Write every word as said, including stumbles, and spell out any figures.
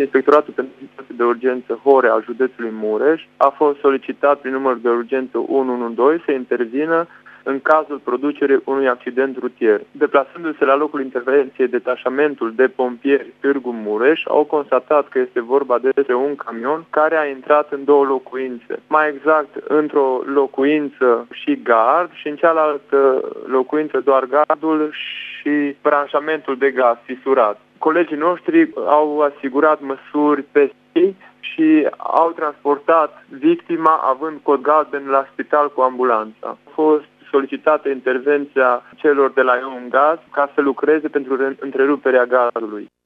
Inspectoratul pentru Situații de Urgență Horea al județului Mureș a fost solicitat prin numărul de urgență unu unu doi să intervină în cazul producerii unui accident rutier. Deplasându-se la locul intervenției detașamentul de pompieri Târgu Mureș, au constatat că este vorba despre un camion care a intrat în două locuințe. Mai exact, într-o locuință și gard și în cealaltă locuință doar gardul și branșamentul de gaz fisurat. Colegii noștri au asigurat măsuri pe zi și au transportat victima având cod galben la spital cu ambulanța. A fost solicitată intervenția celor de la Ion Gaz ca să lucreze pentru întreruperea gazului.